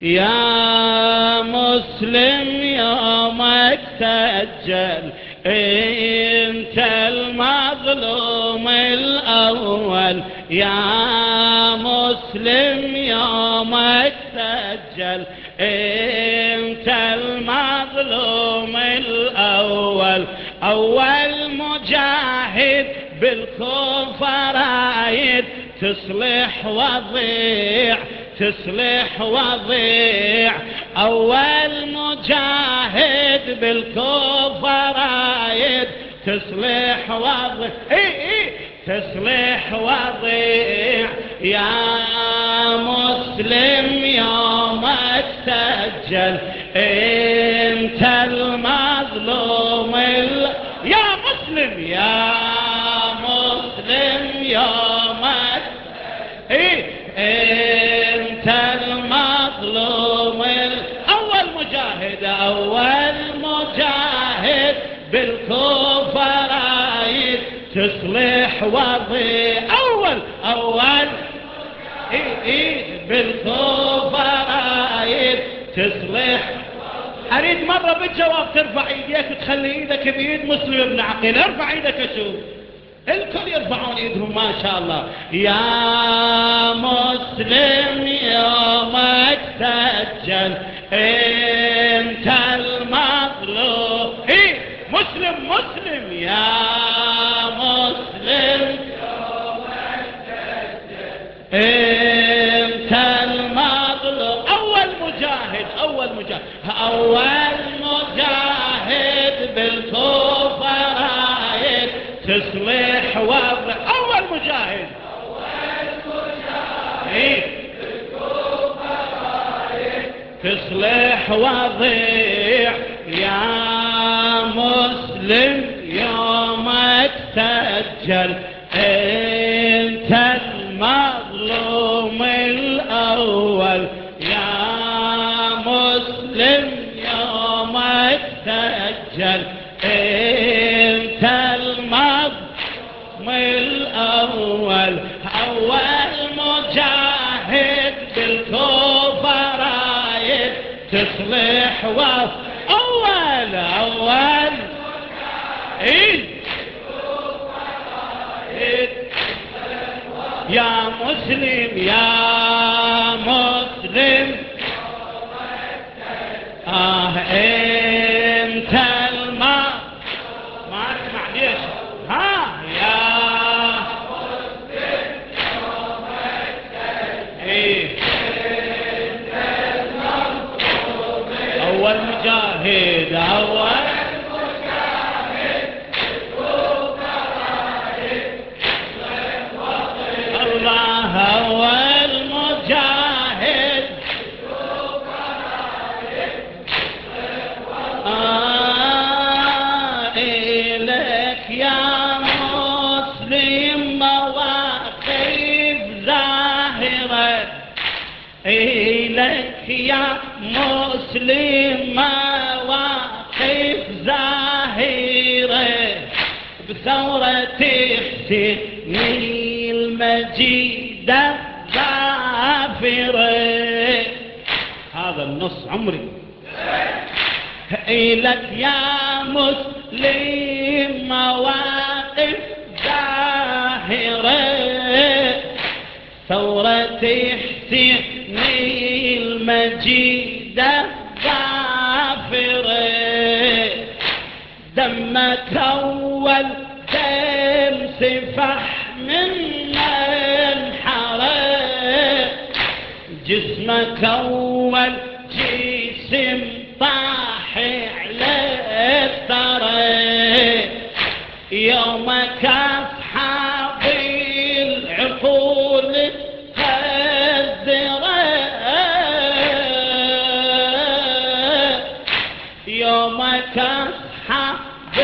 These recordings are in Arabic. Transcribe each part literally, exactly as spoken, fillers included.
يا مسلم يومك سجل، انت المظلوم الاول. يا مسلم يومك سجل، انت المظلوم الاول. اول مجاهد بالكفر رايد، تصلح وضيع تصلح وضيع. أول مجاهد بالكفر رايد، تصلح وضيع إيه إيه تصلح وضيع. يا مسلم يومك سجل، انت المظلوم ال... يا مسلم يا مسلم يومك إيه انت المظلوم. اول مجاهد اول مجاهد بالكفر رايد، تصلح وضيع. اول اول ايه ايه بالكفر رايد، تصلح. اريد مرة بالجواب ترفع ايديك وتخلي ايدك بايد مسلم بن عقيل. ارفع ايدك اشوف الكل يرفعون ايدهم ما شاء الله. يا مسلم يومك سجل، انت المظلوم. ايه مسلم مسلم يا مسلم يومك سجل، انت المظلوم. اول مجاهد اول مجاهد اول مجاهد بالكفر رايد، تصلح وضع. اول مجاهد اول مجاهد بالكفر رايد، تصلح وضيع. يا مسلم يومك سجل، انت المظلوم الاول. يا مسلم يومك سجل، انت المظلوم الاول. اول مجاهد بالكفر رايد، تصلح وضع. اول اول ايه يا مسلم يا مسلم آه انت الما ما اسمع ليش. ها يا مسلم ايه اول مجاهد اول الله اول مجاهد. آه إليك يا مسلم مواقف ظاهرة، إليك يا مسلم مواقف ظاهرة، بثورة حسين المجيدة ظافرة. هذا النص عمري. إلك يا مسلم مواقف ظاهرة، ثورة حسين المجيدة ظافرة. دمك أول دم سفح من انحرق، جسمك أول جسم طاح على الثرى. يومك أصحاب العقول تهذرة، يومك أصحاب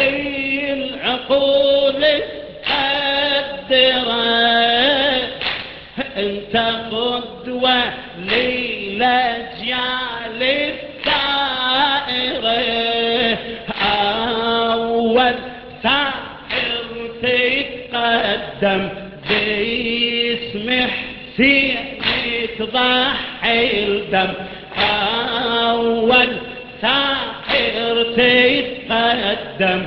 العقول تهذرة. انت قدوة للأجيال الثائرة، أول ثائر تتقدم باسم حسين تضحي الدم. أول ثائر تتقدم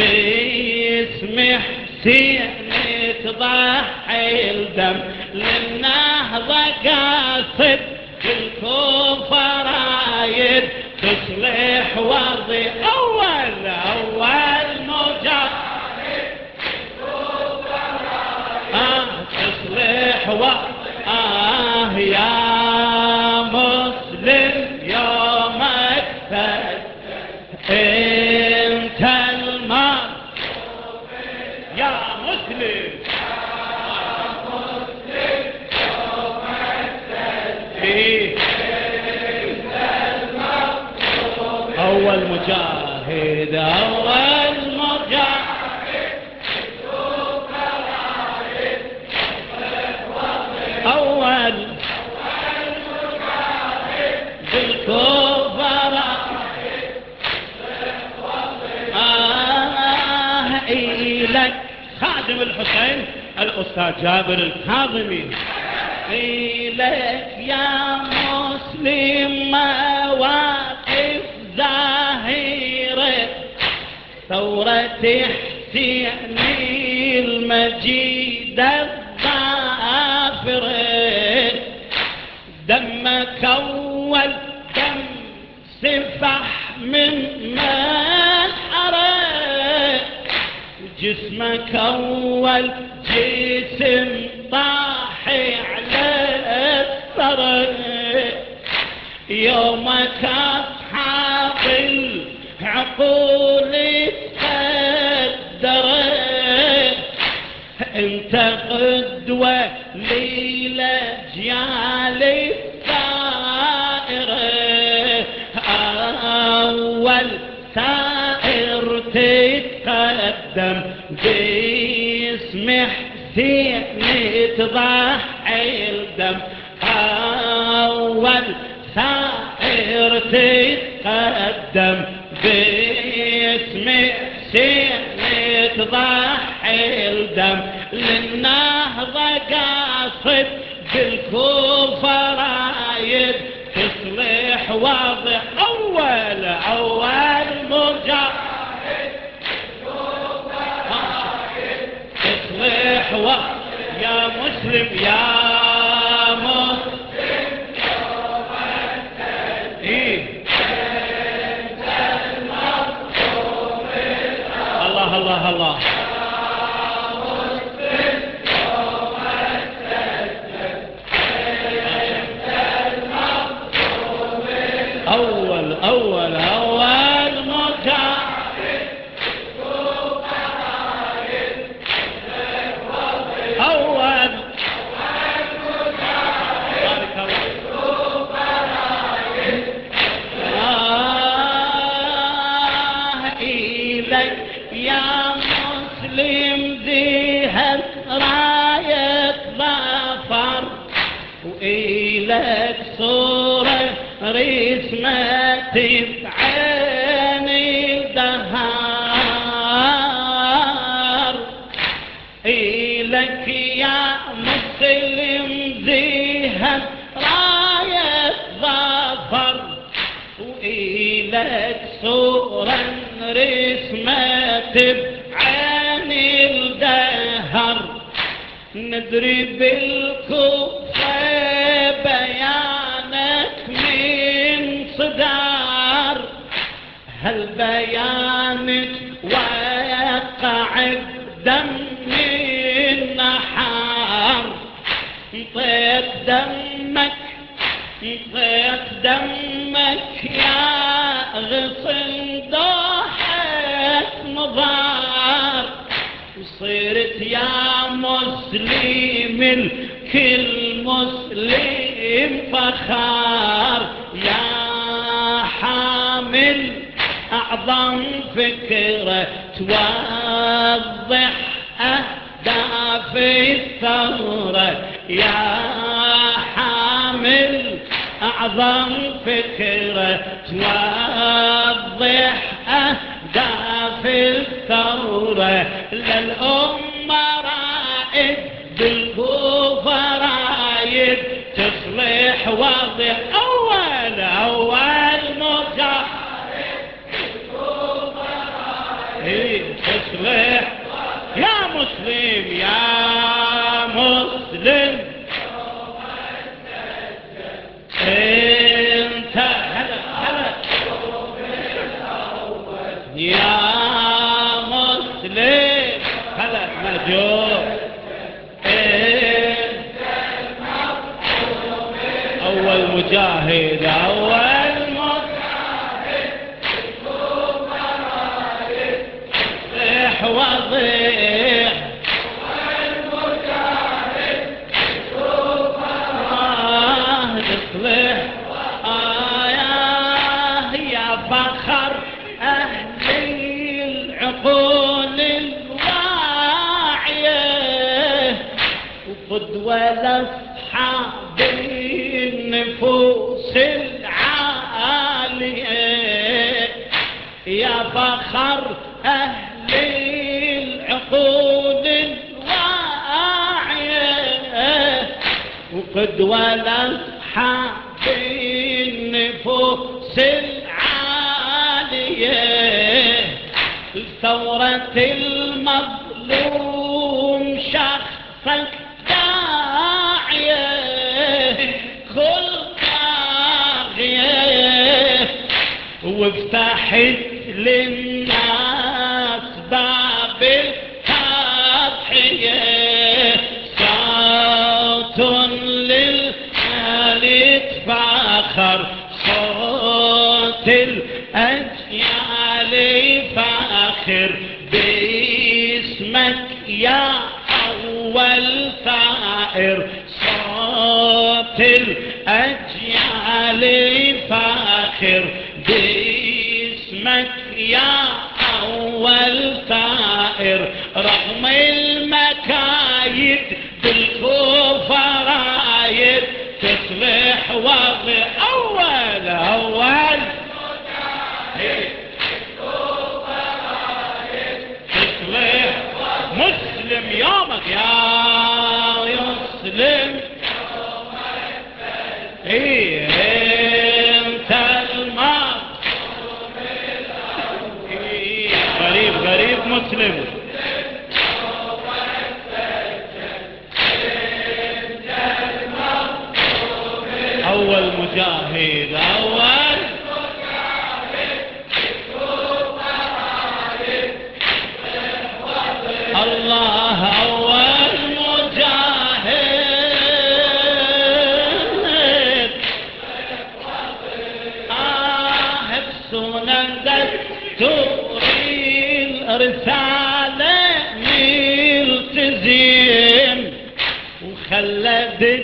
باسم حسين تضحي الدم للنهضة قاصد بالكوفة رايد تصلح وضي أول أول مجاهد بالكوفة رايد آه تصلح وضي آه يا مسلم يومك فد انت المال يا مسلم أول مجاهد أول مجاهد أول بالكوفة آه إلك خادم الحسين الأستاذ جابر الكاظمي إلك يا مسلم مواقف زاهرة ثورة حسين المجيد الظافرة دمك أول دم سفح من مسحرة جسمك أول جسم طاحي على الثرى يومك أصحاب العقول تقدرت انت قدوة للأجيال الثائرة أول ثائر تتقدم باسم حسين تضحي الدم أول ثائر تتقدم باسم حسين تضحي الدم للنهضة قاصد بالكوفة رايد تصلح وضع أول أول مجاهد بالكوفة رايد تصلح وضع يا مسلم يا مسلم إيه الله الله الله أول أول أول مجاهد أول آه إليك يا مسلم ذهب راية ظفر وإلك صورة رسمة بعين الدهار إلك يا مسلم ذهب راية ظفر وإلك صورة رسمة بعين الدهر ندري بالكوفة بيانك من صدار هالبيانك وقع بدم النحار طيت دمك طيت دمك يا غصن ضاحك مضار وصرت يا مسلم الكل مسلم فخار يا حامل أعظم فكرة توضح أهداف الثورة يا حامل أعظم فكرة توضح أهداف الثورة للأمة رائد بالكوفة رايد تصلح وضع أول أول مجاهد أول مجاهد صيح وضيح أول مجاهد آه تصلح آه يا فخر أهل العقول الواعية وقدوة لأصحاب النفوس العالية يا فخر أهل العقول الواعية وقدوة لأصحاب النفوس العالية ثورة المظلوم شخصك داعية كل طاغية وافتحت للناس باب التضحية صوت للأهل فاخر صوت الأجيال فاخر باسمك يا أول ثائر صوت الأجيال فاخر باسمك يا أول ثائر رغم المكايد بالكوفة رايد تصلح وضع أول أول تصلح مسلم يومك يا يسلم إيه انت المظلوم إيه غريب غريب مسلم أول مجاهد أول الله أول مجاهد آه بسنن دستوري الرسالة ملتزم وخلدت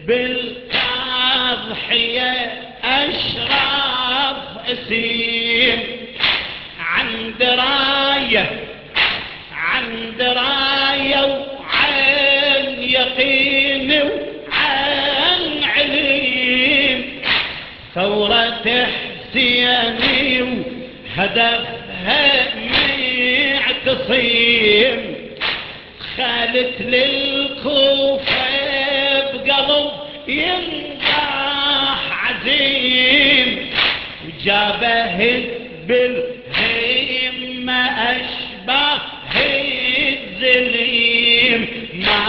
بالتضحية أشرف اسيم عند راية عند راية وعن يقين وعن علم ثورة حسيني وهدفها معتصم خالت للكوفة بقلب ينضاح عزيم وجابه بالهمة أشبه الزليم ما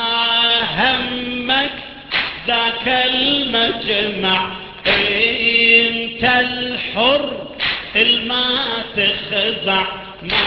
همك ذاك المجمع انت الحر الما تخضع ما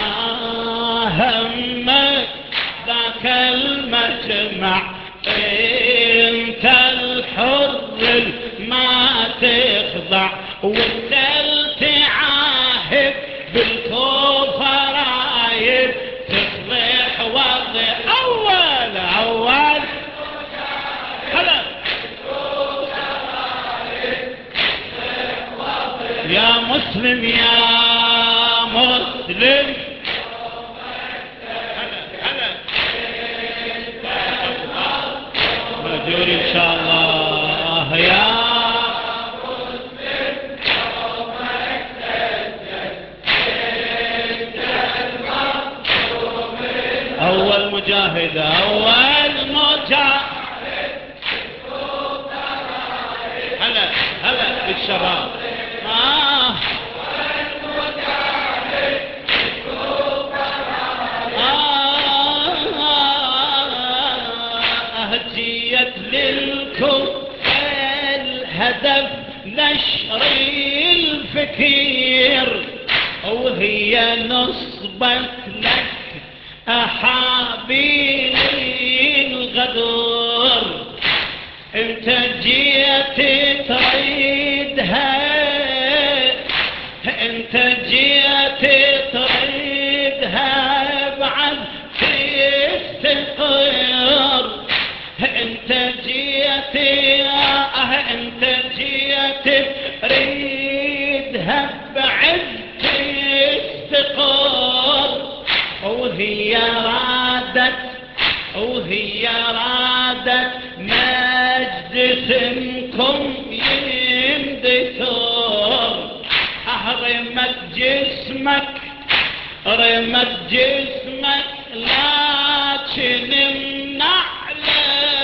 همك ذاك المجمع انت الحر الما تخضع وانت التعاهد بالكوفة رايد تصلح وضع أول أول هلا يا مسلم يا مسلم هلا هلا مأجور إن شاء الله يا أول مجاهد أول مجاهد هلا هلا بالشباب آه أهديت للكل الهدف نشر الفكير وهي نصبت لك أحابيل الغدر انت جيت تريد انت جيت تريدها بعد تستقر، انت جيت اه انت جيت تريدها بعد تستقر، وهي رادت وهي رادت مجد اسمكم يندثر، رمت جسمك رمت جسمك لكن النعلة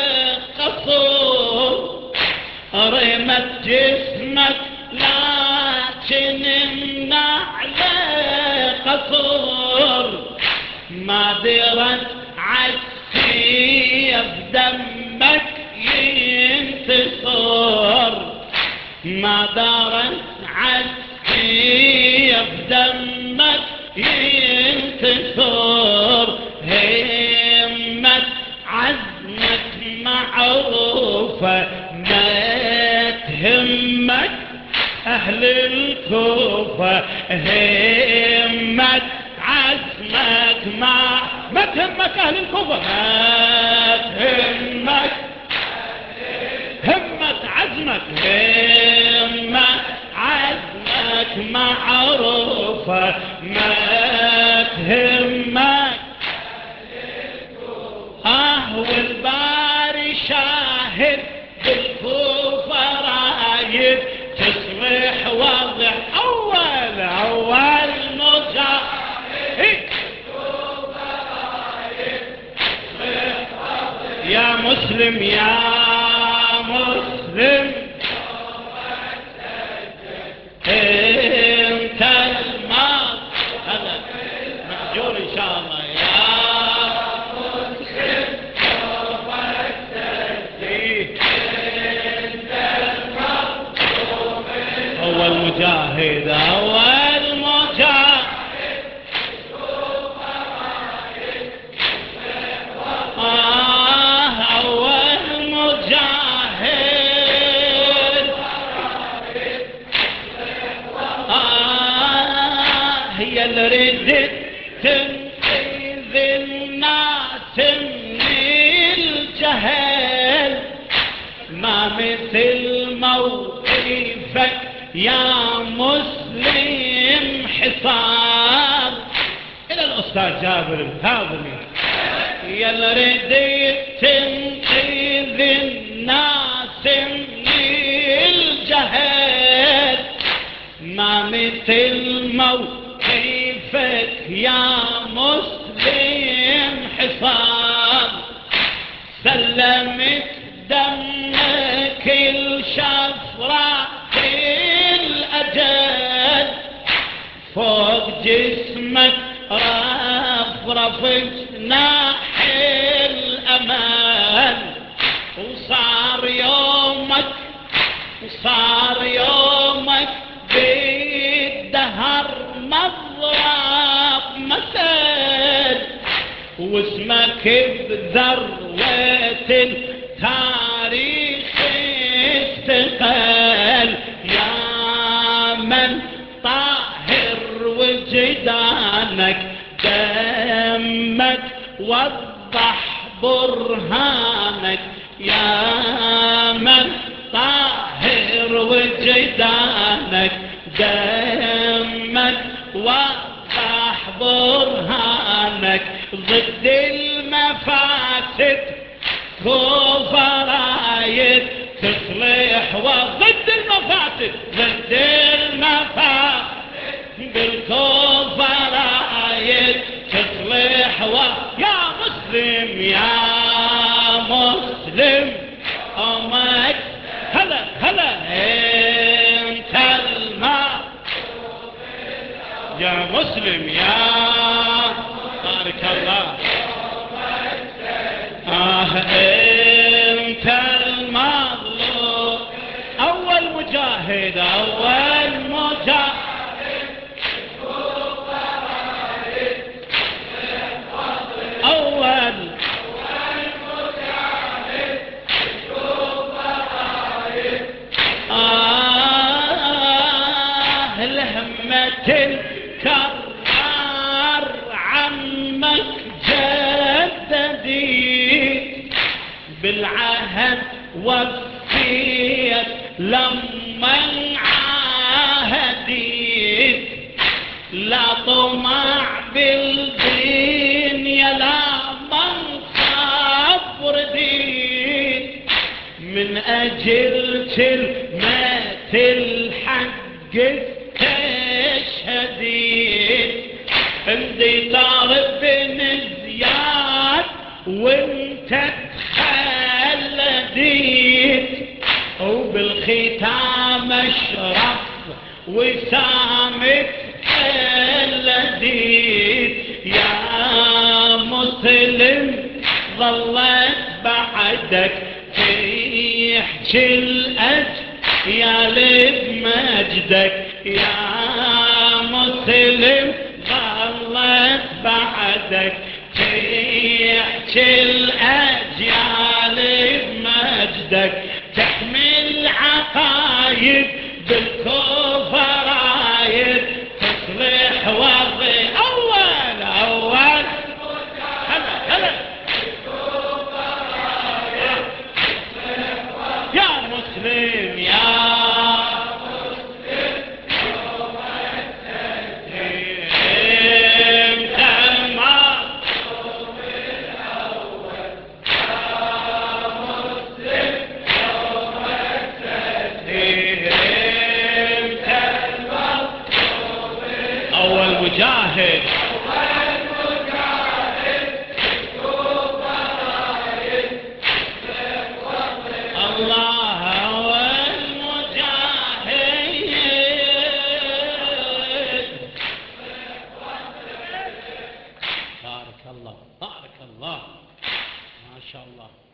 قصر، رمت جسمك لكن النعلة قصر، ما درت عالسيف دمك ينتصر، ما درت عالسيف دمك ينتصر، همت عزمك معروفة ما تهمك أهل الكوفة، همت عزمك مع ما تهمك أهل الكوفة، ما تهمك همت عزمك همت عزمك معروفة ما تهمك آه والباري شاهد بالكوفة رايد تصبح واضح أول أول مجاهد يا مسلم يا مسلم انت الماضي هذا مأجور ان شاء الله يا مسلم انت الماضي اول مجاهد اول مجاهد آه أول مجاهد آه هي اللي ردت تنقذ الناس من الجهل، ما مثل موقفك يا مسلم حصار. إلى الأستاذ جابر الكاظمي يا اللي رديت تنقذ الناس من الجهل، ما مثل موقفك يا مسلم حصار، سلمت دمك الشفرة الأجل، فوق جسمك رفرف جناح الأمان، وصار يومك وصار يومك بالدهر مضرب مثل، واسمك بذروة التاريخ استقل، يا من طاهر وجدانك دمك وضح برهانك، يا من طاهر وجدانك دمك وضح برهانك، ضد المفاسد كوفة رايد تصلح وضد المفاسد ضد المفاسد بالكوفة رايد تصلح و يا مسلم يا مسلم أمك هلا هلا انت الماء يا مسلم يا بارك الله آه انت المظلوم اول مجاهد اول مجاهد اول آه الهمة الكرار عمك جدديت بالعهد وفيت لما عاهديت لا طمع بالدين يا لا منصب رديت من أجل كلمة الحق استشهديت عندي طارق بن زياد وانت تخلديت وبالختام اشرف وسامت خلديت يا مسلم ظلت بعدك تحكي الأجيال بمجدك يا مسلم ظلت بعدك تحكي الأجيال بمجدك تحمل عقايد بالكوفة رايد تصلح وضي أول أول هلا هلا يا مسلم يا مجاهد الله هو المجاهد بارك الله بارك الله ما شاء الله.